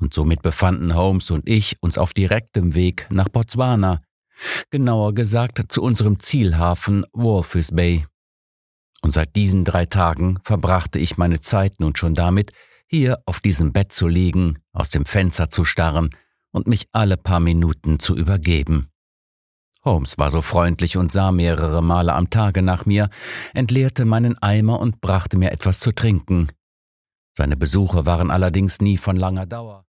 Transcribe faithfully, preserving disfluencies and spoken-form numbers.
und somit befanden Holmes und ich uns auf direktem Weg nach Botswana, genauer gesagt zu unserem Zielhafen Walvis Bay. Und seit diesen drei Tagen verbrachte ich meine Zeit nun schon damit, hier auf diesem Bett zu liegen, aus dem Fenster zu starren und mich alle paar Minuten zu übergeben. Holmes war so freundlich und sah mehrere Male am Tage nach mir, entleerte meinen Eimer und brachte mir etwas zu trinken. Seine Besuche waren allerdings nie von langer Dauer.